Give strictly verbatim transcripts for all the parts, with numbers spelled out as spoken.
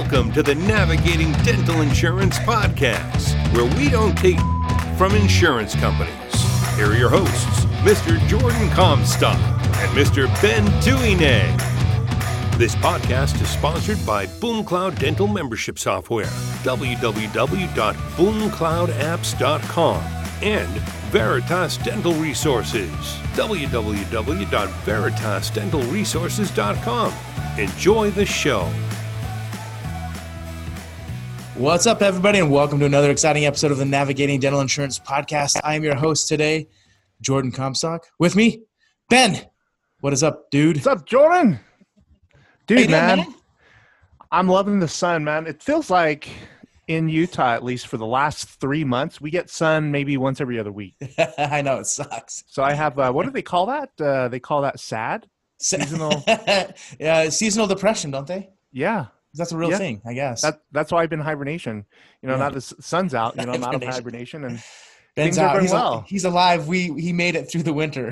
Welcome to the Navigating Dental Insurance Podcast, where we don't take from insurance companies. Here are your hosts, Mister Jordan Comstock and Mister Ben Tuine. This podcast is sponsored by BoomCloud Dental Membership Software, w w w dot boom cloud apps dot com, and Veritas Dental Resources, w w w dot veritas dental resources dot com. Enjoy the show. What's up, everybody, and welcome to another exciting episode of the Navigating Dental Insurance Podcast. I am your host today, Jordan Comstock. With me, Ben. What is up, dude? What's up, Jordan? Dude, doing, man, man, I'm loving the sun, man. It feels like in Utah, at least for the last three months, we get sun maybe once every other week. I know, it sucks. So I have, uh, what do they call that? Uh, they call that SAD? Seasonal. Yeah, seasonal depression, don't they? Yeah. That's a real yeah. thing, I guess. That, that's why I've been in hibernation. You know, Yeah. now the sun's out, you know, I'm out of hibernation and Ben's things are out. going He's, well. he's alive. We He made it through the winter.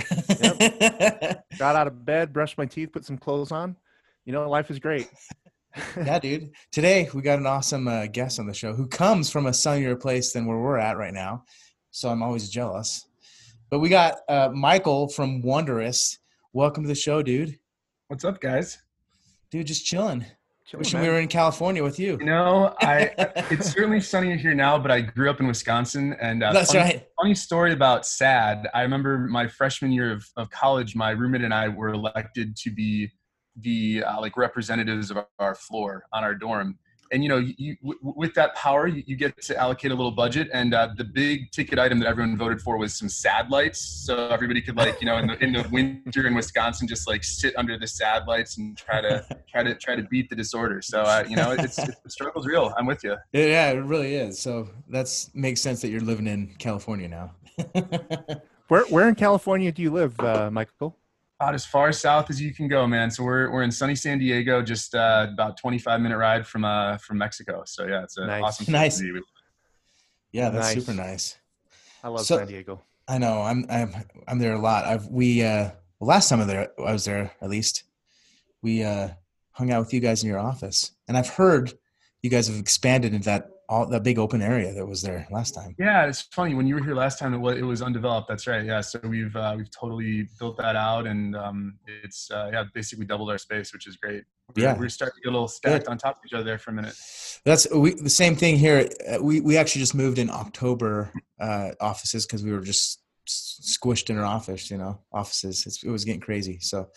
Yep. Got out of bed, brushed my teeth, put some clothes on. You know, life is great. Yeah, dude. Today, we got an awesome uh, guest on the show who comes from a sunnier place than where we're at right now. So I'm always jealous. But we got uh, Michael from Wondrous. Welcome to the show, dude. What's up, guys? Dude, just chilling. Chilling, Wishing man. we were in California with you. You know, I it's certainly sunnier here now, but I grew up in Wisconsin. And uh, That's funny, right. funny story about SAD. I remember my freshman year of, of college, my roommate and I were elected to be the uh, like representatives of our, our floor on our dorm. And, you know, you, w- with that power, you, you get to allocate a little budget. And uh, the big ticket item that everyone voted for was some SAD lights. So everybody could, like, you know, in the in the winter in Wisconsin, just like sit under the SAD lights and try to try to try to beat the disorder. So, uh, you know, it's, it's the struggle's real. I'm with you. Yeah, it really is. So that's makes sense that you're living in California now. Where, where in California do you live, uh, Michael? About as far south as you can go, man. So we're we're in sunny San Diego, just uh, about twenty-five minute ride from uh from Mexico. So yeah, it's an Nice. awesome place Nice. to be. Yeah, that's Nice. super nice. I love So- San Diego. I know. I'm I'm I'm there a lot. I've we uh well, last time I there I was there at least. We uh hung out with you guys in your office. And I've heard you guys have expanded into that all that big open area that was there last time. Yeah, it's funny when you were here last time. It was it was undeveloped. That's right. Yeah, so we've uh, we've totally built that out, and um, it's uh, yeah basically doubled our space, which is great. We're, Yeah. we're starting to get a little stacked Good. on top of each other there for a minute. That's we the same thing here. Uh, We we actually just moved in October uh offices because we were just s- squished in our office, you know, offices. It's, it was getting crazy. So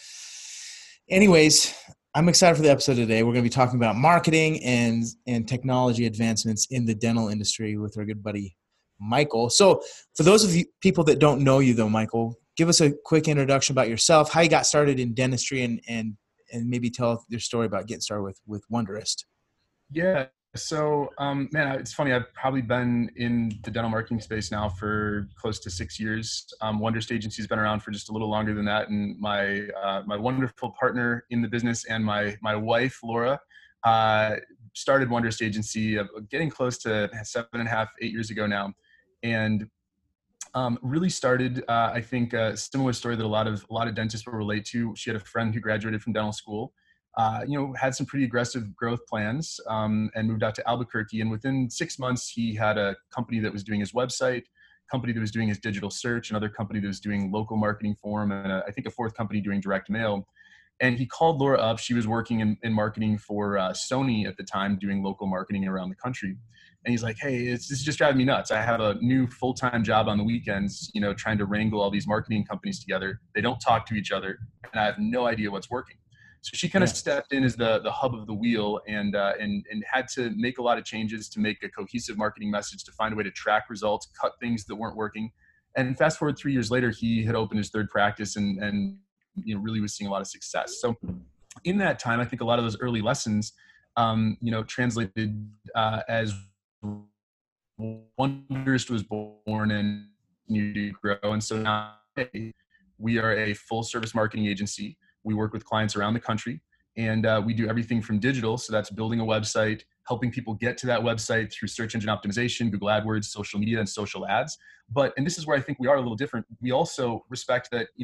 anyways, I'm excited for the episode today. We're going to be talking about marketing and and technology advancements in the dental industry with our good buddy Michael. So for those of you people that don't know you though, Michael, give us a quick introduction about yourself, how you got started in dentistry, and and and maybe tell your story about getting started with with Wondrous. Yeah. So, um, man, it's funny. I've probably been in the dental marketing space now for close to six years. Um, Wondrous Agency's been around for just a little longer than that, and my uh, my wonderful partner in the business and my my wife Laura uh, started Wondrous Agency, uh, getting close to seven and a half, eight years ago now, and um, really started. Uh, I think a similar story that a lot of a lot of dentists will relate to. She had a friend who graduated from dental school. Uh, you know, had some pretty aggressive growth plans um, and moved out to Albuquerque. And within six months, he had a company that was doing his website, company that was doing his digital search, another company that was doing local marketing for him, and a, I think a fourth company doing direct mail. And he called Laura up. She was working in, in marketing for uh, Sony at the time, doing local marketing around the country. And he's like, hey, it's, this is just driving me nuts. I have a new full-time job on the weekends, you know, trying to wrangle all these marketing companies together. They don't talk to each other, and I have no idea what's working. So she kind of Yeah. stepped in as the the hub of the wheel, and uh, and and had to make a lot of changes to make a cohesive marketing message, to find a way to track results, cut things that weren't working. And fast forward three years later, he had opened his third practice, and and you know really was seeing a lot of success. So in that time, I think a lot of those early lessons, um, you know, translated uh, as Wondrous was born and continued to grow. And so now we are a full service marketing agency. We work with clients around the country, and uh, we do everything from digital. So that's building a website, helping people get to that website through search engine optimization, Google AdWords, social media, and social ads. But, and this is where I think we are a little different. We also respect that, you know,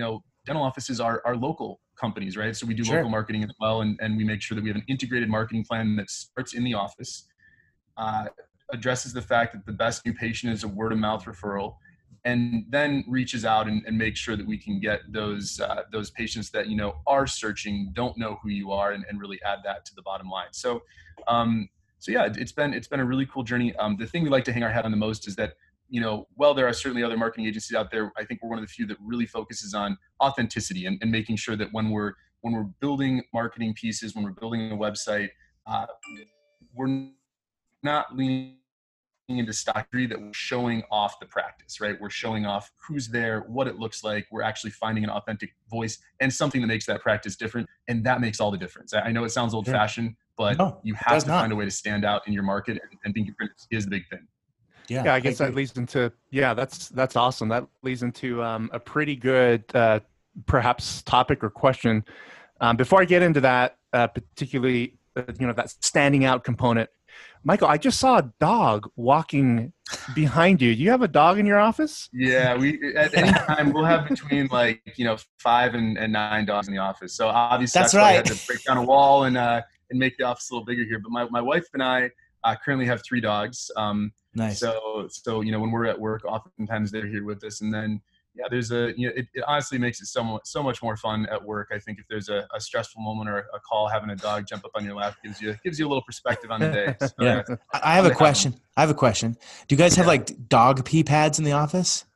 dental offices are, are local companies, right? So we do Sure. local marketing as well. And, and we make sure that we have an integrated marketing plan that starts in the office, uh, addresses the fact that the best new patient is a word of mouth referral, and then reaches out and, and makes sure that we can get those uh, those patients that, you know, are searching, don't know who you are, and, and really add that to the bottom line. So, um, so yeah, it's been it's been a really cool journey. Um, the thing we like to hang our hat on the most is that, you know, while there are certainly other marketing agencies out there, I think we're one of the few that really focuses on authenticity and, and making sure that when we're when we're building marketing pieces, when we're building a website, uh, we're not leaning into stockery, that we're showing off the practice, right? We're showing off who's there, what it looks like. We're actually finding an authentic voice and something that makes that practice different. And that makes all the difference. I know it sounds old fashioned, but No, you it have does to not. find a way to stand out in your market, and, and being different is the big thing. Yeah, Yeah, I guess that agree. leads into, yeah, that's, that's awesome. That leads into um, a pretty good, uh, perhaps topic or question. Um, before I get into that, uh, particularly, uh, you know, that standing out component, Michael, I just saw a dog walking behind you. Do you have a dog in your office? Yeah, we at any time we'll have between like, you know, five and, and nine dogs in the office. So obviously That's that's, why I right. had to break down a wall and uh, and make the office a little bigger here. But my, my wife and I uh, currently have three dogs. Um, Nice. So so you know, when we're at work, oftentimes they're here with us. And then yeah, there's a you know, it, it honestly makes it so much so much more fun at work. I think if there's a, a stressful moment or a call, having a dog jump up on your lap gives you gives you a little perspective on the day. So, Yeah. I I have a I'm question. I have a question. Do you guys have like dog pee pads in the office?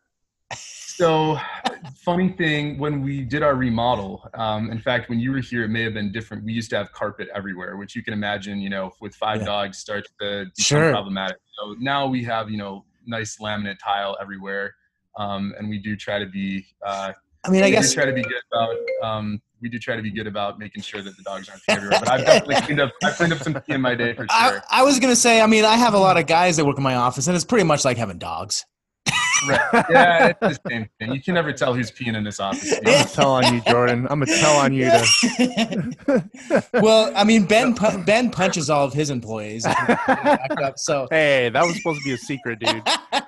So, funny thing, when we did our remodel, um, in fact, when you were here, it may have been different. We used to have carpet everywhere, which you can imagine, you know, with five Yeah. dogs starts to become Sure. problematic. So now we have, you know, nice laminate tile everywhere. Um, and we do try to be, uh, I mean, I we guess do try to be good about, um, we do try to be good about making sure that the dogs aren't peeing everywhere. But I've definitely cleaned up, I've cleaned up some pee in my day for I, sure. I was going to say, I mean, I have a lot of guys that work in my office, and it's pretty much like having dogs. Right. Yeah, it's the same thing. You can never tell who's peeing in this office. I'm gonna tell on you, Jordan. I'm gonna tell on you to. Well, I mean, Ben pu- Ben punches all of his employees. So Hey, that was supposed to be a secret, dude.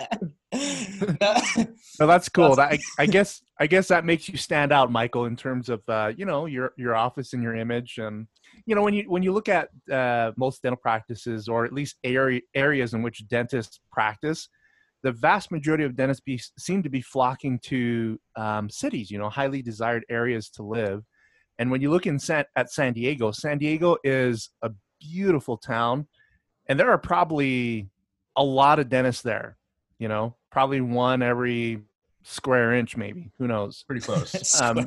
So that's cool. That, I, I guess I guess that makes you stand out, Michael, in terms of uh, you know, your your office and your image. And you know, when you when you look at uh, most dental practices, or at least area, areas in which dentists practice, the vast majority of dentists be, seem to be flocking to um, cities, you know, highly desired areas to live. And when you look in San, at San Diego, San Diego is a beautiful town, and there are probably a lot of dentists there, you know, probably one every square inch, maybe, who knows? Pretty close. Um,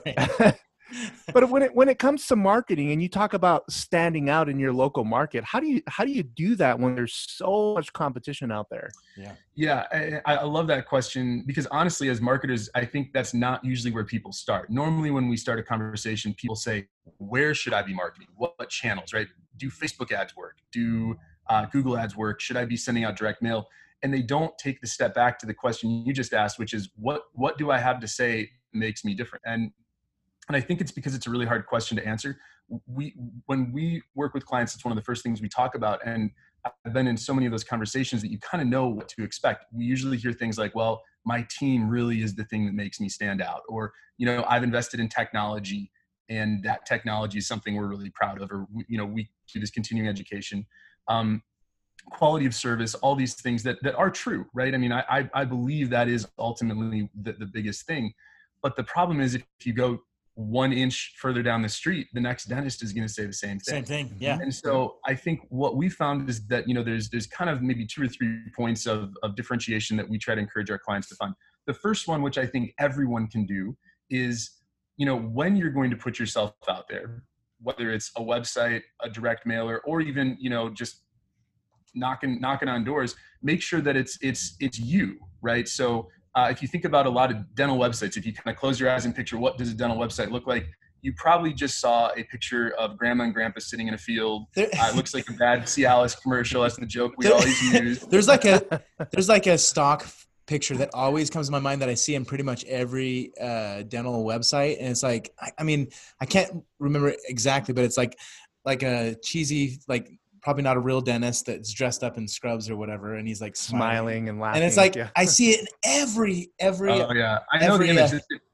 but when it when it comes to marketing, and you talk about standing out in your local market, how do you how do you do that when there's so much competition out there? yeah, Yeah, I, I love that question, because honestly, as marketers, I think that's not usually where people start. Normally, when we start a conversation, people say, where should I be marketing? What, what channels, right? Do Facebook ads work? Do uh, Google ads work? Should I be sending out direct mail? And they don't take the step back to the question you just asked, which is, what what do I have to say makes me different? And And I think it's because it's a really hard question to answer. We, when we work with clients, it's one of the first things we talk about. And I've been in so many of those conversations that you kind of know what to expect. We usually hear things like, well, my team really is the thing that makes me stand out. Or, you know, I've invested in technology, and that technology is something we're really proud of. Or, you know, we do this continuing education. Um, quality of service, all these things that, that are true, right? I mean, I, I, I believe that is ultimately the, the biggest thing. But the problem is, if you go one inch further down the street, the next dentist is going to say the same thing. same thing. Yeah, And so I think what we found is that, you know, there's, there's kind of maybe two or three points of, of differentiation that we try to encourage our clients to find. The first one, which I think everyone can do, is, you know, when you're going to put yourself out there, whether it's a website, a direct mailer, or even, you know, just knocking, knocking on doors, make sure that it's, it's, it's you, right? So Uh, if you think about a lot of dental websites, if you kind of close your eyes and picture what does a dental website look like, you probably just saw a picture of grandma and grandpa sitting in a field. There- Uh, it looks like a bad Cialis commercial. That's the joke we There- always use. there's like a there's like a stock picture that always comes to my mind that I see in pretty much every uh, dental website, and it's like I, I mean I can't remember exactly, but it's like like a cheesy, like probably not a real dentist that's dressed up in scrubs or whatever, and he's like smiling, Smiling and laughing. and it's like yeah. I see it in every every Oh yeah, I know the every, image. uh, It,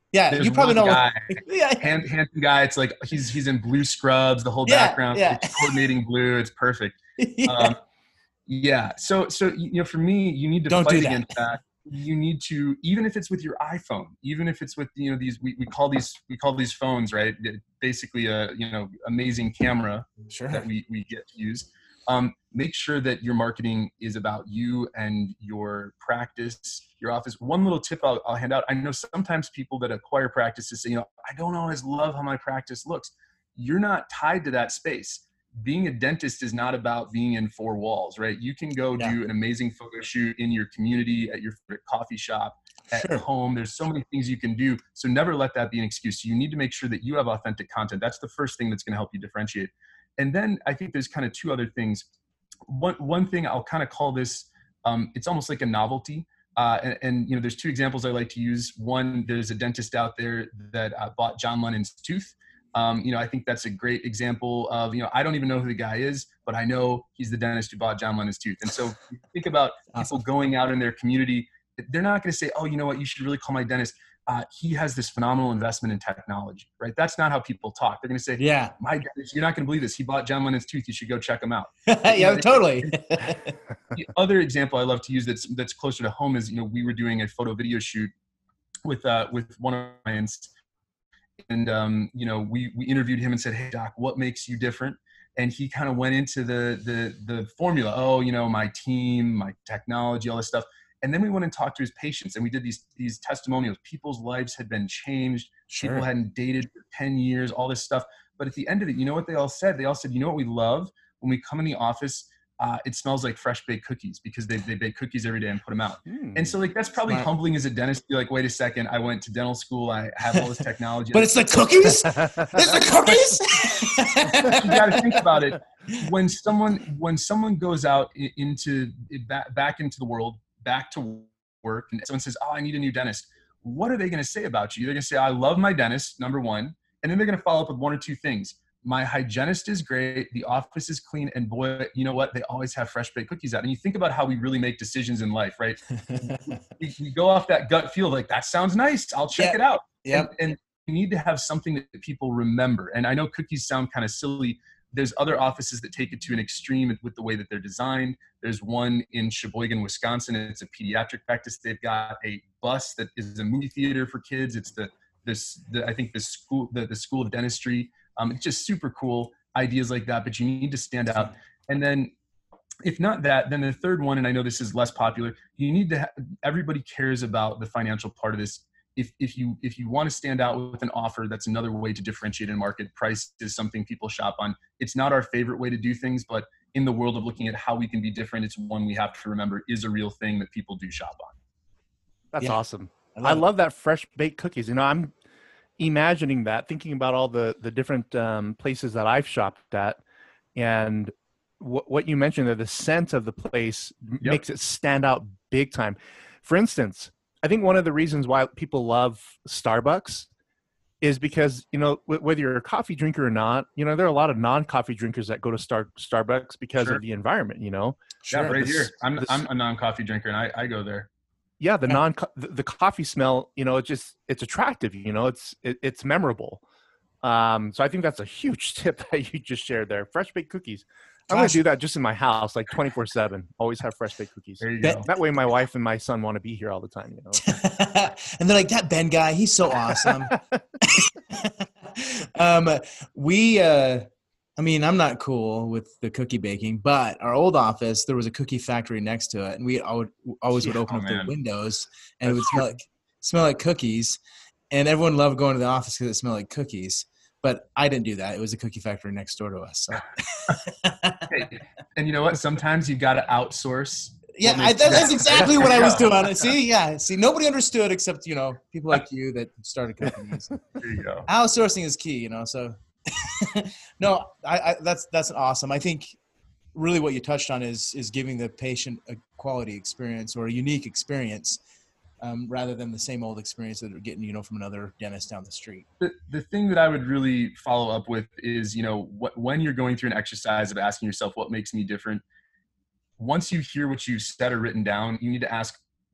Yeah, There's you probably one know. guy, yeah, hand, handsome guy. It's like he's he's in blue scrubs, the whole Yeah, background, yeah. it's coordinating blue. It's perfect. yeah. Um, yeah. So so you know, for me, you need to Don't do fight that. against that. You need to, even if it's with your iPhone, even if it's with, you know, these, we, we call these, we call these phones, right? Basically a, you know, amazing camera Sure. that we, we get to use. Um, make sure that your marketing is about you and your practice, your office. One little tip I'll, I'll hand out. I know sometimes people that acquire practices say, you know, I don't always love how my practice looks. You're not tied to that space. Being a dentist is not about being in four walls, right? You can go Yeah. do an amazing photo shoot in your community, at your favorite coffee shop, at Sure. home. There's so many things you can do. So never let that be an excuse. You need to make sure that you have authentic content. That's the first thing that's going to help you differentiate. And then I think there's kind of two other things. One, one thing I'll kind of call this, um, it's almost like a novelty. Uh, and, and, you know, there's two examples I like to use. One, there's a dentist out there that uh, bought John Lennon's tooth. Um, you know, I think that's a great example of, you know, I don't even know who the guy is, but I know he's the dentist who bought John Lennon's tooth. And so you think about Awesome. people going out in their community, they're not going to say, oh, you know what, you should really call my dentist. Uh, he has this phenomenal investment in technology, right? That's not how people talk. They're going to say, Yeah. my dentist, you're not going to believe this. He bought John Lennon's tooth. You should go check him out. yeah, totally. The other example I love to use that's, that's closer to home is, you know, we were doing a photo video shoot with, uh, with one of my clients. And, um, you know, we, we interviewed him and said, hey, doc, what makes you different? And he kind of went into the, the, the formula. Oh, you know, my team, my technology, all this stuff. And then we went and talked to his patients and we did these, these testimonials. People's lives had been changed. Sure. People hadn't dated for ten years, all this stuff. But at the end of it, you know what they all said? They all said, you know what we love? When we come in the office, uh, it smells like fresh baked cookies because they, they bake cookies every day and put them out. Mm. And so like, that's probably Smart. humbling as a dentist. You're like, wait a second, I went to dental school. I have all this technology. But it's the cookies? It's the cookies? You got to think about it. When someone, when someone goes out i- into back, back into the world, back to work, and someone says, oh, I need a new dentist. What are they going to say about you? They're going to say, I love my dentist, number one. And then they're going to follow up with one or two things. My hygienist is great. The office is clean. And boy, you know what? They always have fresh baked cookies out. And you think about how we really make decisions in life, right? we, we go off that gut feel like, that sounds nice. I'll check Yeah. it out. Yep. And, and you need to have something that people remember. And I know cookies sound kind of silly. There's other offices that take it to an extreme with the way that they're designed. There's one in Sheboygan, Wisconsin. And it's a pediatric practice. They've got a bus that is a movie theater for kids. It's the, this, the, I think the school, the, the School of Dentistry. Um, it's just super cool ideas like that, but you need to stand out. And then if not that, then the third one, and I know this is less popular, you need to, ha- everybody cares about the financial part of this. If, if you, if you want to stand out with an offer, that's another way to differentiate in market. Price is something people shop on. It's not our favorite way to do things, but in the world of looking at how we can be different, it's one we have to remember is a real thing that people do shop on. That's Yeah. awesome. I I love, love that fresh baked cookies. You know, I'm imagining that, thinking about all the the different um, places that I've shopped at, and what what you mentioned there, the scent of the place m- Yep. makes it stand out big time. For instance, I think one of the reasons why people love Starbucks is because, you know, wh- whether you're a coffee drinker or not, you know, there are a lot of non-coffee drinkers that go to Star Starbucks because Sure. of the environment. You know, sure. Yeah, right this- here. I'm, this- I'm a non-coffee drinker and I, I go there. yeah, the Yeah. non the, the coffee smell, you know, it just it's attractive. You know, it's it, it's memorable. Um, so I think that's a huge tip that you just shared there. Fresh baked cookies. I'm gonna Gosh. do that just in my house, like twenty-four seven. Always have fresh baked cookies. There you Bet- go. That way, my wife and my son want to be here all the time. You know. and they're like, that Ben guy, he's so awesome. um, we, uh, I mean, I'm not cool with the cookie baking, but our old office, there was a cookie factory next to it. And we I would, always would Yeah, open oh, up man. the windows and it would That's smell like, smell like cookies. And everyone loved going to the office because it smelled like cookies. But I didn't do that. It was a cookie factory next door to us. So. Hey, and you know what? Sometimes you got to outsource. Yeah, what I, makes- that- that's exactly what I was Yeah. doing. See, yeah, see, nobody understood except, you know, people like you that started companies. There you go. Outsourcing is key, you know. So, no, I, I that's that's awesome. I think really what you touched on is is giving the patient a quality experience or a unique experience, um, rather than the same old experience that they're getting, you know, from another dentist down the street. The, the thing that I would really follow up with is, you know, what, when you're going through an exercise of asking yourself, what makes me different? Once you hear what you said or written down, you need to ask,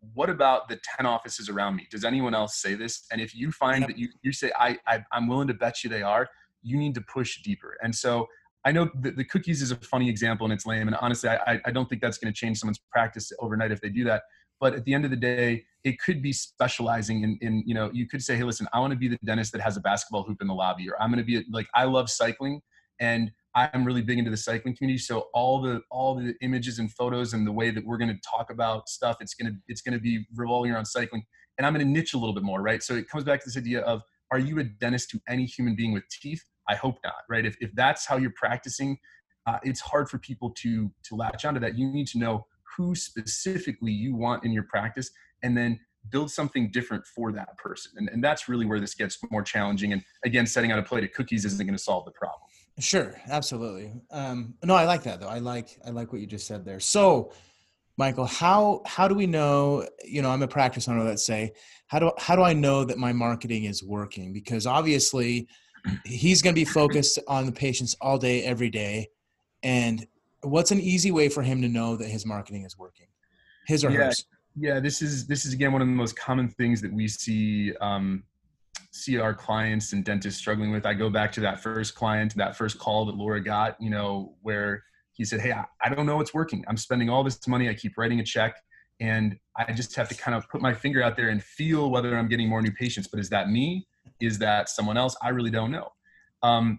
what about the ten offices around me? Does anyone else say this? And if you find yep. that you, you say, I, I, I'm willing to bet you they are, you need to push deeper. And so I know the, the cookies is a funny example and it's lame. And honestly, I, I don't think that's going to change someone's practice overnight if they do that. But at the end of the day, it could be specializing in, in, you know, you could say, hey, listen, I want to be the dentist that has a basketball hoop in the lobby, or I'm going to be like, I love cycling and I'm really big into the cycling community. So all the, all the images and photos and the way that we're going to talk about stuff, it's going to, it's going to be revolving around cycling. And I'm going to niche a little bit more, right? So it comes back to this idea of, are you a dentist to any human being with teeth? I hope not, right? If, if that's how you're practicing, uh, it's hard for people to, to latch onto that. You need to know who specifically you want in your practice and then build something different for that person. And, and that's really where this gets more challenging. And again, setting out a plate of cookies isn't going to solve the problem. Sure. Absolutely. Um, no, I like that though. I like, I like what you just said there. So Michael, how, how do we know, you know, I'm a practice owner, let's say, how do, how do I know that my marketing is working? Because obviously he's going to be focused on the patients all day, every day. And what's an easy way for him to know that his marketing is working? His or yeah, hers? Yeah, this is, this is again, one of the most common things that we see, um, see our clients and dentists struggling with. I go back to that first client, that first call that Laura got, you know, where he said, hey, I, I don't know what's working. I'm spending all this money. I keep writing a check and I just have to kind of put my finger out there and feel whether I'm getting more new patients. But is that me? Is that someone else? I really don't know. Um,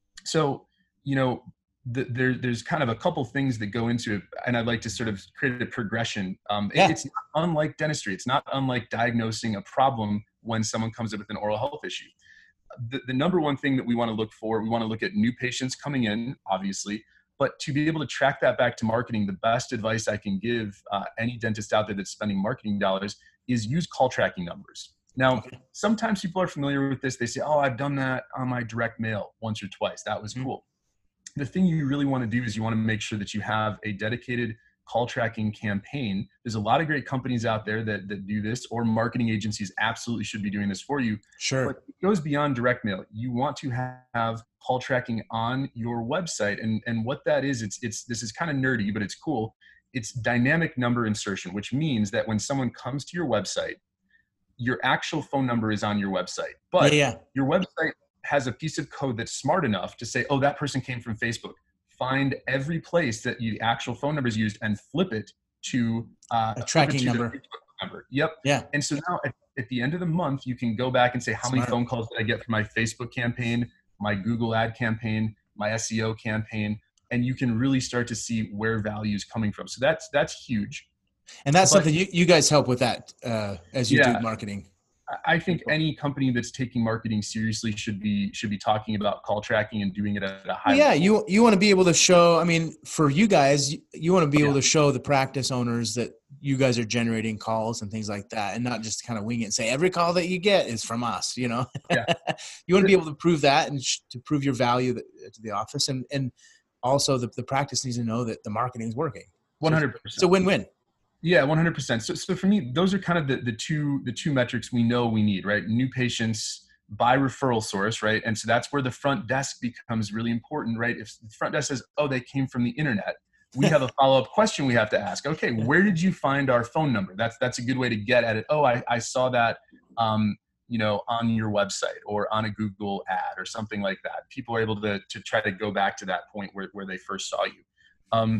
so, you know, the, there, there's kind of a couple things that go into it, and I'd like to sort of create a progression. Um, yeah. it, it's not unlike dentistry. It's not unlike diagnosing a problem when someone comes up with an oral health issue. The, the number one thing that we want to look for, we want to look at new patients coming in, obviously, but to be able to track that back to marketing, the best advice I can give uh, any dentist out there that's spending marketing dollars is use call tracking numbers. Now, okay. sometimes people are familiar with this. They say, oh, I've done that on my direct mail once or twice. That was mm-hmm. cool. The thing you really want to do is you want to make sure that you have a dedicated call tracking campaign. There's a lot of great companies out there that, that do this, or marketing agencies absolutely should be doing this for you. Sure. But it goes beyond direct mail. You want to have call tracking on your website. And, and what that is, it's, it's, this is kind of nerdy, but it's cool. It's dynamic number insertion, which means that when someone comes to your website, your actual phone number is on your website, but yeah, yeah. your website has a piece of code that's smart enough to say, oh, that person came from Facebook. Find every place that the actual phone number is used and flip it to uh, a tracking to number. number. Yep. Yeah. And so now at, at the end of the month, you can go back and say, how smart. many phone calls did I get from my Facebook campaign, my Google ad campaign, my S E O campaign, and you can really start to see where value is coming from. So that's that's huge. And that's but, something you, you guys help with that uh, as you yeah. do marketing. I think any company that's taking marketing seriously should be should be talking about call tracking and doing it at a high well, yeah, level. you you want to be able to show, I mean, for you guys, you, you want to be yeah. able to show the practice owners that you guys are generating calls and things like that, and not just kind of wing it and say every call that you get is from us, you know. Yeah. You want to be able to prove that and sh- to prove your value that, to the office, and and also the, the practice needs to know that the marketing is working. one hundred percent. It's a win-win. Yeah, one hundred percent. So, so for me, those are kind of the, the two the two metrics we know we need, right? New patients by referral source, right? And so that's where the front desk becomes really important, right? If the front desk says, oh, they came from the internet, we have a follow-up question we have to ask. Okay, where did you find our phone number? That's that's a good way to get at it. Oh, I, I saw that, um, you know, on your website or on a Google ad or something like that. People are able to to try to go back to that point where, where they first saw you. Um,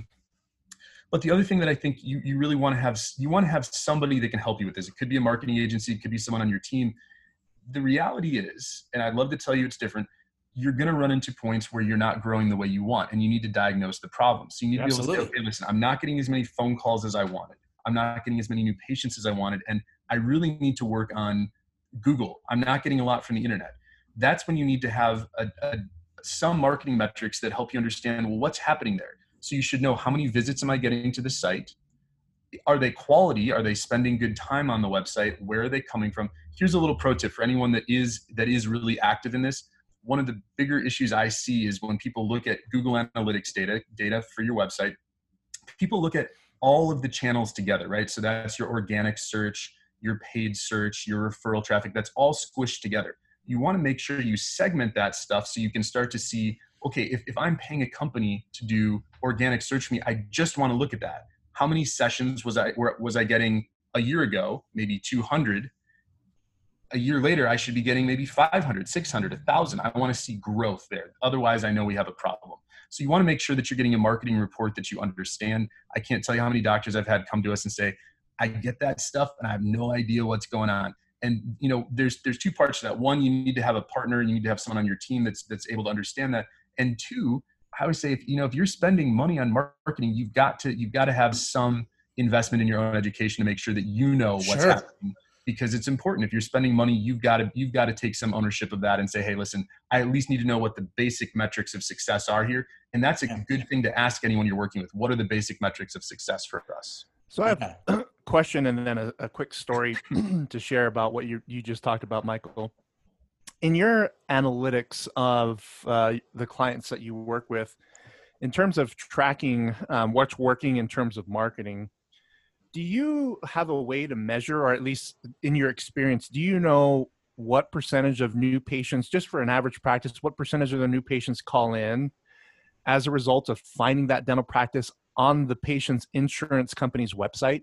But the other thing that I think you, you really want to have, you want to have somebody that can help you with this. It could be a marketing agency. It could be someone on your team. The reality is, and I'd love to tell you it's different, you're going to run into points where you're not growing the way you want, and you need to diagnose the problem. So you need Absolutely. to be able to say, okay, listen, I'm not getting as many phone calls as I wanted. I'm not getting as many new patients as I wanted. And I really need to work on Google. I'm not getting a lot from the internet. That's when you need to have a, a, some marketing metrics that help you understand, well, what's happening there? So you should know, how many visits am I getting to the site? Are they quality? Are they spending good time on the website? Where are they coming from? Here's a little pro tip for anyone that is that is really active in this. One of the bigger issues I see is when people look at Google Analytics data, data for your website, people look at all of the channels together, right? So that's your organic search, your paid search, your referral traffic, that's all squished together. You want to make sure you segment that stuff so you can start to see, okay, if, if I'm paying a company to do organic search for me, I just want to look at that. How many sessions was I, was I getting a year ago, maybe two hundred. A year later, I should be getting maybe five hundred, six hundred, one thousand. I want to see growth there. Otherwise, I know we have a problem. So you want to make sure that you're getting a marketing report that you understand. I can't tell you how many doctors I've had come to us and say, I get that stuff and I have no idea what's going on. And, you know, there's there's two parts to that. One, you need to have a partner. You need to have someone on your team that's that's able to understand that. And two, I would say, if you know, if you're spending money on marketing, you've got to you've got to have some investment in your own education to make sure that you know what's Sure. happening. Because it's important. If you're spending money, you've got to you've got to take some ownership of that and say, hey, listen, I at least need to know what the basic metrics of success are here. And that's a Yeah. good thing to ask anyone you're working with. What are the basic metrics of success for us? So I have Okay. a question and then a, a quick story to share about what you you just talked about, Michael. In your analytics of uh, the clients that you work with, in terms of tracking um, what's working in terms of marketing, do you have a way to measure, or at least in your experience, do you know what percentage of new patients, just for an average practice, what percentage of the new patients call in as a result of finding that dental practice on the patient's insurance company's website?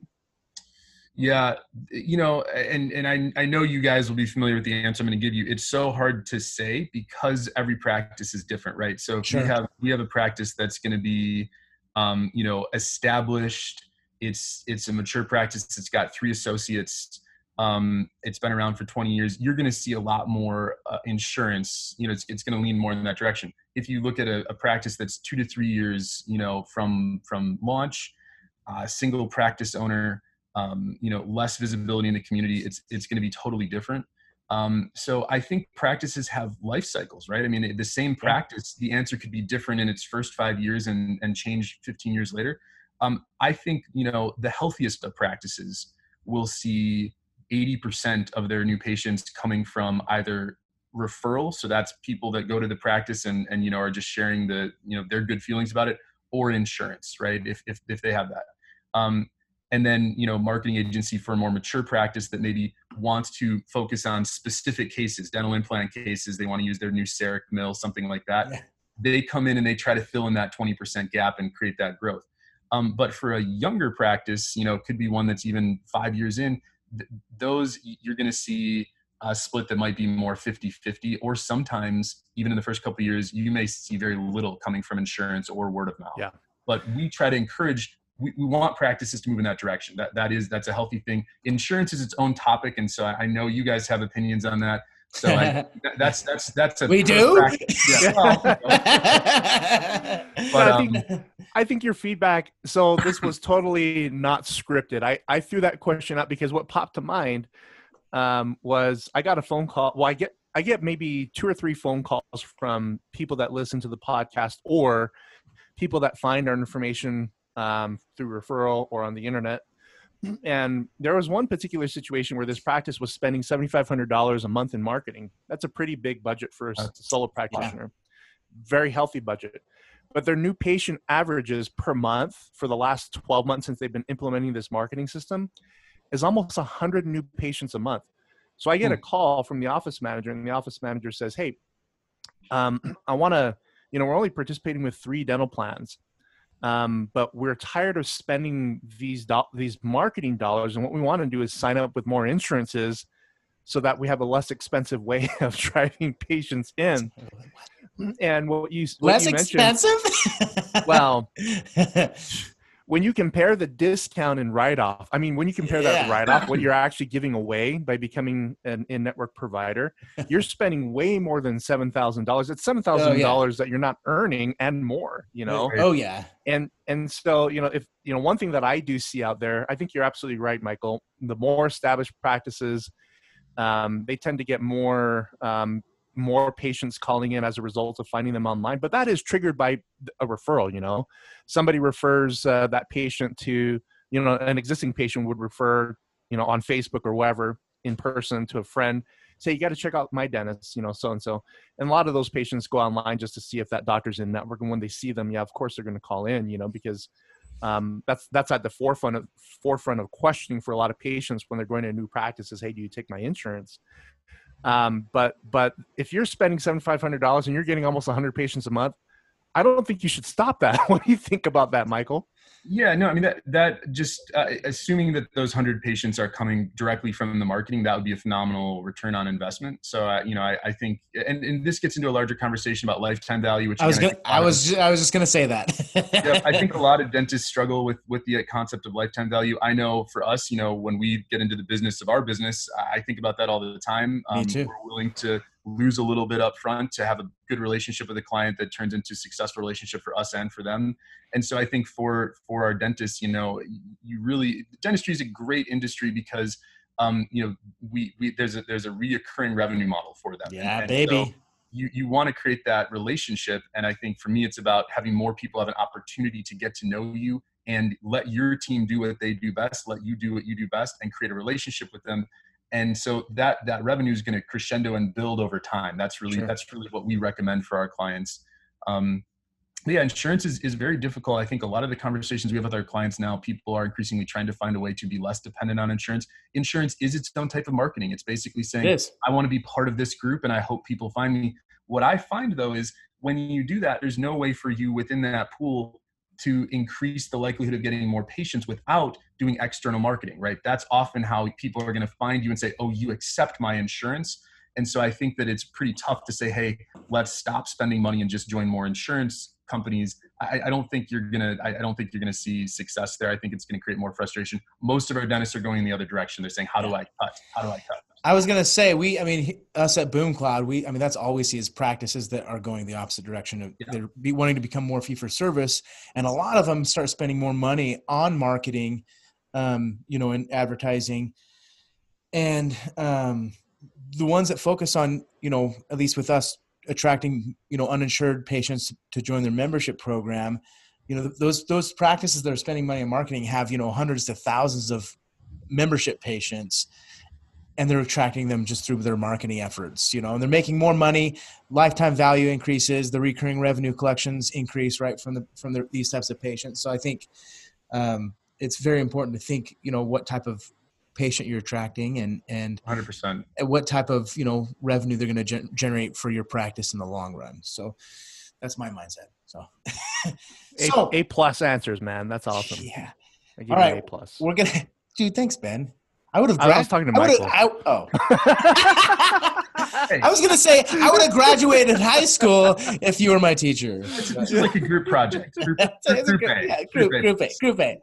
Yeah, you know, and and I I know you guys will be familiar with the answer I'm going to give you. It's so hard to say because every practice is different, right? So if Sure. we have we have a practice that's going to be, um, you know, established. It's it's a mature practice. It's got three associates. Um, it's been around for twenty years. You're going to see a lot more uh, insurance. You know, it's it's going to lean more in that direction. If you look at a, a practice that's two to three years, you know, from from launch, uh, single practice owner. Um, you know, less visibility in the community, it's it's going to be totally different. Um, so I think practices have life cycles, right? I mean, the same practice, the answer could be different in its first five years and, and change fifteen years later. Um, I think, you know, the healthiest of practices will see eighty percent of their new patients coming from either referral. So that's people that go to the practice and, and, you know, are just sharing the, you know, their good feelings about it, or insurance, right? If, if, if they have that. Um, And then, you know, marketing agency for a more mature practice that maybe wants to focus on specific cases, dental implant cases. They want to use their new CEREC mill, something like that. Yeah. They come in and they try to fill in that twenty percent gap and create that growth. Um, but for a younger practice, you know, it could be one that's even five years in, th- those you're going to see a split that might be more fifty-fifty, or sometimes even in the first couple of years, you may see very little coming from insurance or word of mouth. Yeah. But we try to encourage We, we want practices to move in that direction. That that is that's a healthy thing. Insurance is its own topic, and so I, I know you guys have opinions on that. So I, that, that's that's that's a We do? practice. Yeah. Well, you know. But, I think um, I think your feedback. So this was totally not scripted. I I threw that question up because what popped to mind um, was I got a phone call. Well, I get I get maybe two or three phone calls from people that listen to the podcast or people that find our information um, through referral or on the internet. And there was one particular situation where this practice was spending seven thousand five hundred dollars a month in marketing. That's a pretty big budget for a That's- solo practitioner. Very healthy budget. But their new patient averages per month for the last twelve months since they've been implementing this marketing system is almost one hundred new patients a month. So I get a call from the office manager, and the office manager says, hey, um, I want to, you know, we're only participating with three dental plans. Um, but we're tired of spending these do- these marketing dollars, and what we want to do is sign up with more insurances so that we have a less expensive way of driving patients in. And what you what Less you mentioned, expensive? well, when you compare the discount and write-off, I mean, when you compare that Yeah. write-off, what you're actually giving away by becoming an in-network provider, you're spending way more than seven thousand dollars. It's seven thousand dollars that you're not earning and more, you know? Oh, yeah. And and so, you know, if, you know, one thing that I do see out there, I think you're absolutely right, Michael, the more established practices, um, they tend to get more um, more patients calling in as a result of finding them online. But that is triggered by a referral, you know. Somebody refers uh, that patient to, you know, an existing patient would refer, you know, on Facebook or wherever in person to a friend, say, you got to check out my dentist, you know, so-and-so. And a lot of those patients go online just to see if that doctor's in network. And when they see them, yeah, of course they're going to call in, you know, because um, that's that's at the forefront of, forefront of questioning for a lot of patients when they're going to a new practice is, hey, do you take my insurance? Um, but but if you're spending seven thousand five hundred dollars and you're getting almost one hundred patients a month, I don't think you should stop that. What do you think about that, Michael? Yeah, no, I mean, that, that just uh, assuming that those one hundred patients are coming directly from the marketing, that would be a phenomenal return on investment. So, uh, you know, I, I think, and, and this gets into a larger conversation about lifetime value, which I was again, gonna, I, I was, just, I was just gonna say that. Yep, I think a lot of dentists struggle with with the concept of lifetime value. I know for us, you know, when we get into the business of our business, I think about that all the time. Um, Me too. We're willing to lose a little bit up front to have a good relationship with a client that turns into a successful relationship for us and for them. And so I think for for our dentists, you know, you really, dentistry is a great industry because um, you know, we we there's a there's a reoccurring revenue model for them. Yeah, and, and baby. So you you want to create that relationship. And I think for me, it's about having more people have an opportunity to get to know you and let your team do what they do best, let you do what you do best, and create a relationship with them. And so that that revenue is going to crescendo and build over time. That's really Sure. that's really what we recommend for our clients. Um, yeah, insurance is, is very difficult. I think a lot of the conversations we have with our clients now, people are increasingly trying to find a way to be less dependent on insurance. Insurance is its own type of marketing. It's basically saying, It is. I want to be part of this group and I hope people find me. What I find though is when you do that, there's no way for you within that pool to increase the likelihood of getting more patients without doing external marketing, right? That's often how people are going to find you and say, oh, you accept my insurance. And so I think that it's pretty tough to say, hey, let's stop spending money and just join more insurance companies. I, I don't think you're gonna. I, I don't think you're gonna see success there. I think it's gonna create more frustration. Most of our dentists are going in the other direction. They're saying, how do I cut? How do I cut? I was gonna say we. I mean, us at Boom Cloud, we. I mean, that's all we see is practices that are going the opposite direction of Yeah. they're be wanting to become more fee for service, and a lot of them start spending more money on marketing, um, you know, and advertising, and um, the ones that focus on, you know, at least with us, attracting, you know, uninsured patients to join their membership program, you know, those those practices that are spending money on marketing have, you know, hundreds to thousands of membership patients, and they're attracting them just through their marketing efforts, you know, and they're making more money. Lifetime value increases, the recurring revenue collections increase, right, from the from the, these types of patients. So I think um, it's very important to think, you know, what type of patient you're attracting and and one hundred percent. what type of, you know, revenue they're going to gen- generate for your practice in the long run. So that's my mindset. So, A, so A plus answers, man. That's awesome. yeah. I give All you right. an A plus. We're gonna, dude. Thanks, Ben. I would have. I was talking to I would've- Michael. I, oh, I was gonna say I would have graduated high school if you were my teacher. This is like a group project. Group, It's a group, group, A. yeah, group, A. group A, group A.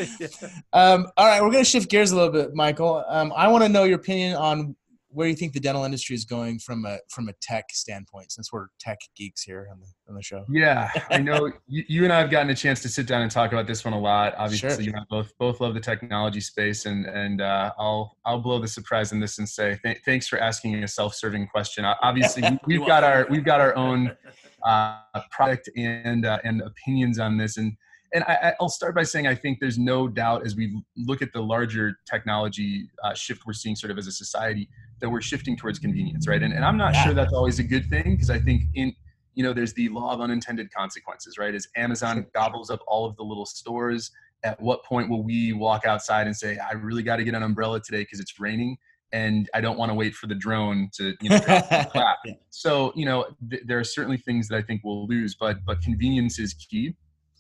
Um, all right, we're gonna shift gears a little bit, Michael. Um, I want to know your opinion on where you think the dental industry is going from a from a tech standpoint, since we're tech geeks here on the on the show. Yeah, I know you, you and I have gotten a chance to sit down and talk about this one a lot. Obviously, Sure. you and I both both love the technology space, and and uh, I'll I'll blow the surprise in this and say th- thanks for asking a self-serving question. Obviously, we, we've got our we've got our own uh, product and uh, and opinions on this, and and I, I'll start by saying I think there's no doubt as we look at the larger technology uh, shift we're seeing sort of as a society that we're shifting towards convenience, right? And and I'm not Yeah. sure that's always a good thing because I think in you know, there's the law of unintended consequences, right? As Amazon gobbles up all of the little stores, at what point will we walk outside and say, I really got to get an umbrella today because it's raining and I don't want to wait for the drone to, you know, drop the crap. Yeah. So, you know, th- there are certainly things that I think we'll lose, but but convenience is key.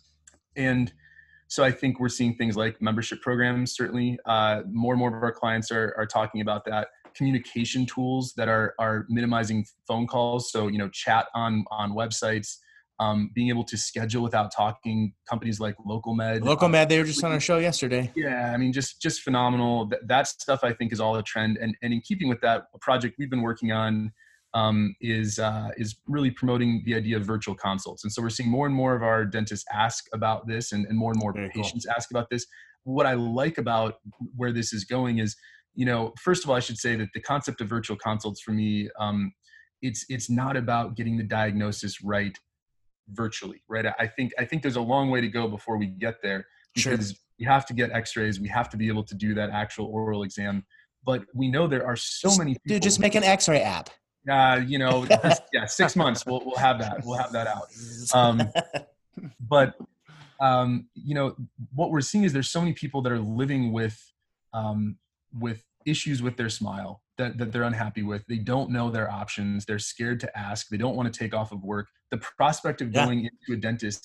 And so I think we're seeing things like membership programs, certainly. Uh, more and more of our clients are, are talking about that. Communication tools that are are minimizing phone calls. So, you know, chat on on websites, um, being able to schedule without talking. Companies like Local Med. Local Med, they were just on our show yesterday. Yeah, I mean, just just phenomenal. That, that stuff I think is all a trend. And and in keeping with that, a project we've been working on um, is uh, is really promoting the idea of virtual consults. And so we're seeing more and more of our dentists ask about this, and, and more and more Very cool. patients ask about this. What I like about where this is going is, you know, first of all, I should say that the concept of virtual consults for me, um, it's it's not about getting the diagnosis right virtually, right? I think I think there's a long way to go before we get there because Sure. we have to get X-rays, we have to be able to do that actual oral exam. But we know there are so Just- many people. Dude, just make an X-ray app. Uh, you know, just, yeah, six months we'll we'll have that. We'll have that out. Um, but um, you know, what we're seeing is there's so many people that are living with um, with issues with their smile that, that they're unhappy with. They don't know their options. They're scared to ask. They don't want to take off of work. The prospect of Yeah. going into a dentist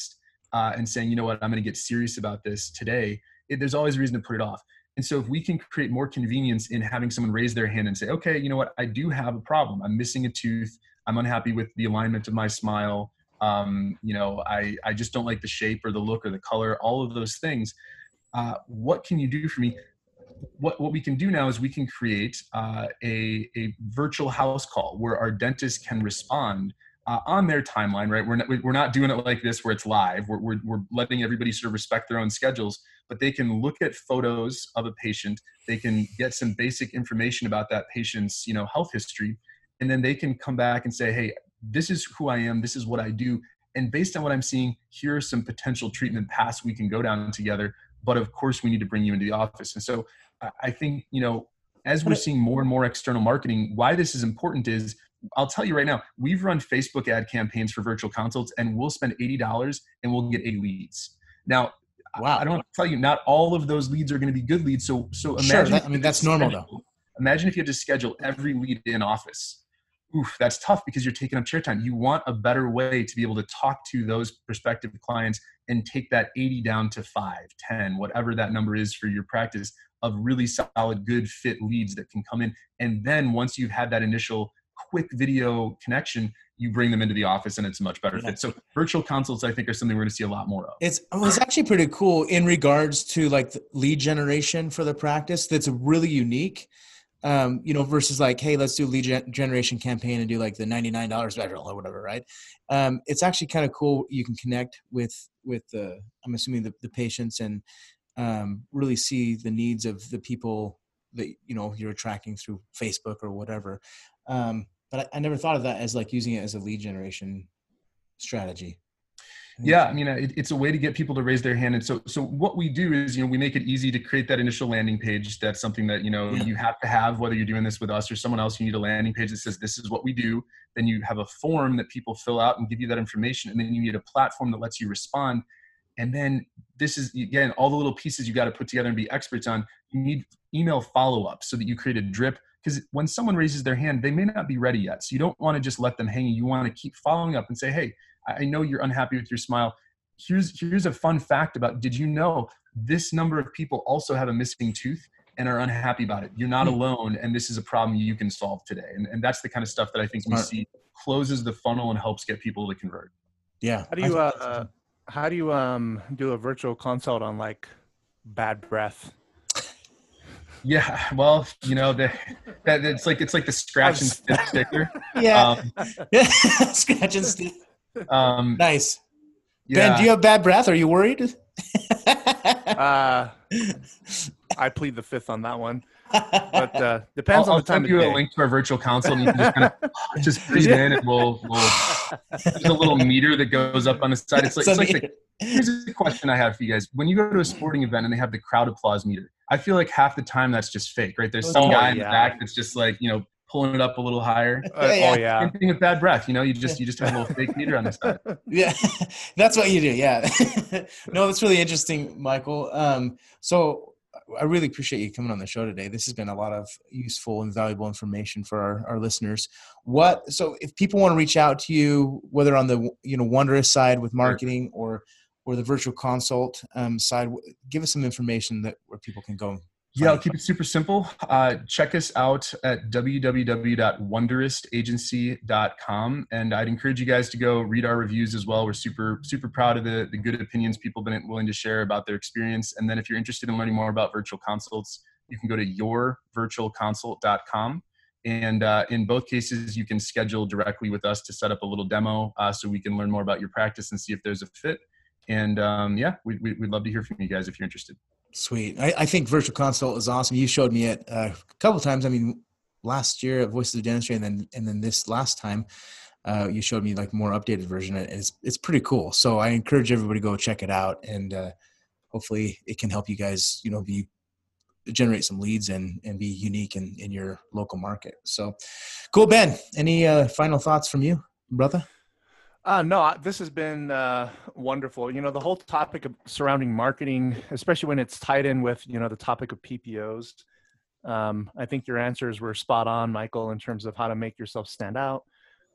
uh, and saying, you know what, I'm going to get serious about this today, it, there's always a reason to put it off. And so if we can create more convenience in having someone raise their hand and say, okay, you know what, I do have a problem. I'm missing a tooth. I'm unhappy with the alignment of my smile. Um, you know, I, I just don't like the shape or the look or the color, all of those things. Uh, what can you do for me? What, what we can do now is we can create uh, a, a virtual house call where our dentist can respond uh, on their timeline, right? We're not, we're not doing it like this where it's live. We're, we're, we're letting everybody sort of respect their own schedules, but they can look at photos of a patient. They can get some basic information about that patient's, you know, health history. And then they can come back and say, hey, this is who I am. This is what I do. And based on what I'm seeing, here are some potential treatment paths we can go down together. But of course, we need to bring you into the office. And so I think, you know, as we're seeing more and more external marketing, why this is important is, I'll tell you right now, we've run Facebook ad campaigns for virtual consults, and we'll spend eighty dollars and we'll get eight leads. Now, wow. I don't have to tell you, not all of those leads are going to be good leads. So, so imagine, sure, that, I mean, that's normal schedule, though. Imagine if you had to schedule every lead in office. Oof, that's tough because you're taking up chair time. You want a better way to be able to talk to those prospective clients and take that eighty down to five, ten, whatever that number is for your practice, of really solid, good fit leads that can come in. And then once you've had that initial quick video connection, you bring them into the office and it's a much better yeah. fit. So virtual consults, I think, are something we're going to see a lot more of. It's, it's actually pretty cool in regards to like the lead generation for the practice. That's really unique. Um, you know, versus like, hey, let's do a lead gen- generation campaign and do like the ninety-nine dollars federal or whatever, right? Um, it's actually kind of cool. You can connect with, with the, I'm assuming the, the patients and um, really see the needs of the people that, you know, you're tracking through Facebook or whatever. Um, but I, I never thought of that as like using it as a lead generation strategy. Yeah, I mean, it, it's a way to get people to raise their hand. And so, so what we do is, you know, we make it easy to create that initial landing page. That's something that, you know, yeah. you have to have, whether you're doing this with us or someone else. You need a landing page that says, this is what we do. Then you have a form that people fill out and give you that information. And then you need a platform that lets you respond. And then this is, again, all the little pieces you got to put together and be experts on. You need email follow-up so that you create a drip. Because when someone raises their hand, they may not be ready yet. So you don't want to just let them hang. You want to keep following up and say, hey, I know you're unhappy with your smile. Here's, here's a fun fact about, did you know this number of people also have a missing tooth and are unhappy about it? You're not alone, and this is a problem you can solve today. And, and that's the kind of stuff that I think Smart. we see closes the funnel and helps get people to convert. Yeah. How do you, uh, how do you um, do a virtual consult on like bad breath? Yeah, well, you know, the, that it's like, it's like the scratch and sniff sticker. Yeah. Um, scratch and sniff. Um, nice. Yeah. Ben, do you have bad breath? Are you worried? uh, I plead the fifth on that one. But uh, depends I'll, on the time I'll send you of day. a link to our virtual consult, and you can just kind of just breathe in, and we'll, we'll there's a little meter that goes up on the side. It's like, it's like the, here's a question I have for you guys. When you go to a sporting event and they have the crowd applause meter, I feel like half the time that's just fake, right? There's some oh, guy in yeah. the back that's just like, you know, pulling it up a little higher. Uh, oh yeah. Same thing with bad breath. You know, you just you just have a little fake meter on the side. Yeah, that's what you do. Yeah. No, that's really interesting, Michael. Um, so I really appreciate you coming on the show today. This has been a lot of useful and valuable information for our, our listeners. What so if people want to reach out to you, whether on the you know Wondrous side with marketing or or the virtual consult um, side, give us some information that where people can go. Yeah, I'll keep it super simple. Uh, check us out at w w w dot wondrous agency dot com. And I'd encourage you guys to go read our reviews as well. We're super, super proud of the, the good opinions people have been willing to share about their experience. And then if you're interested in learning more about virtual consults, you can go to your virtual consult dot com. And uh, in both cases, you can schedule directly with us to set up a little demo uh, so we can learn more about your practice and see if there's a fit. And um, yeah, we, we, we'd love to hear from you guys if you're interested. Sweet. I, I think virtual consult is awesome. You showed me it uh, a couple of times. I mean, last year at Voices of Dentistry, and then and then this last time, uh, you showed me like more updated version. And it's it's pretty cool. So I encourage everybody to go check it out, and uh, hopefully it can help you guys, you know, be generate some leads and and be unique in in your local market. So cool, Ben. Any uh, final thoughts from you, brother? Uh, no, this has been uh, wonderful. You know, the whole topic of surrounding marketing, especially when it's tied in with, you know, the topic of P P Os. Um, I think your answers were spot on, Michael, in terms of how to make yourself stand out.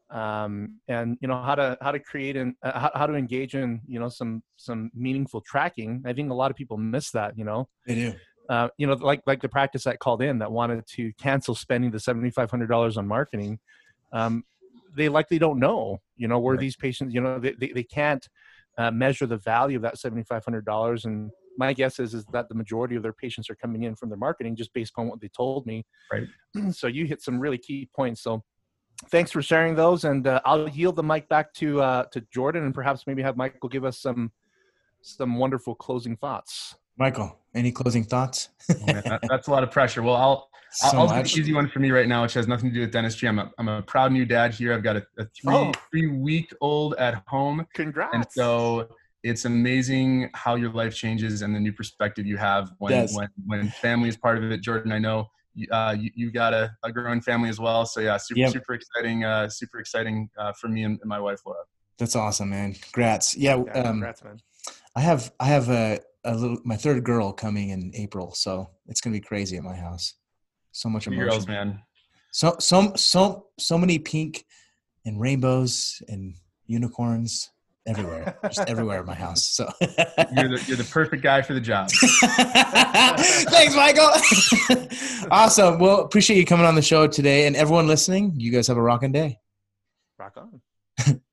um, and you know how to how to create and uh, how, how to engage in you know some some meaningful tracking. I think a lot of people miss that. You know, They do. uh, you know, like like the practice that called in that wanted to cancel spending the seventy-five hundred dollars on marketing. Um, they likely don't know, you know, where Right. these patients, you know, they they, they can't uh, measure the value of that seventy-five hundred dollars. And my guess is is that the majority of their patients are coming in from their marketing just based on what they told me. Right. So you hit some really key points. So thanks for sharing those, and uh, I'll yield the mic back to uh, to Jordan, and perhaps maybe have Michael give us some some wonderful closing thoughts. Michael, any closing thoughts? Oh, man, that, that's a lot of pressure. Well, I'll So I'll, I'll do much. the easy one for me right now, which has nothing to do with dentistry. I'm a I'm a proud new dad here. I've got a, a three Oh. three week old at home, Congrats. and so it's amazing how your life changes and the new perspective you have when Yes. when when family is part of it. Jordan, I know uh, you you got a, a growing family as well. So yeah, super Yep. super exciting, uh, super exciting uh, for me and, and my wife Laura. That's awesome, man. Congrats. Yeah. Yeah, um, congrats, man. I have, I have a, a little, my third girl coming in April. So it's going to be crazy at my house. So much Two emotion. girls, man. So, so, so, so many pink and rainbows and unicorns everywhere, just everywhere in my house. So You're the you're the perfect guy for the job. thanks, Michael. Awesome. Well, appreciate you coming on the show today, and everyone listening. You guys have a rocking day. Rock on.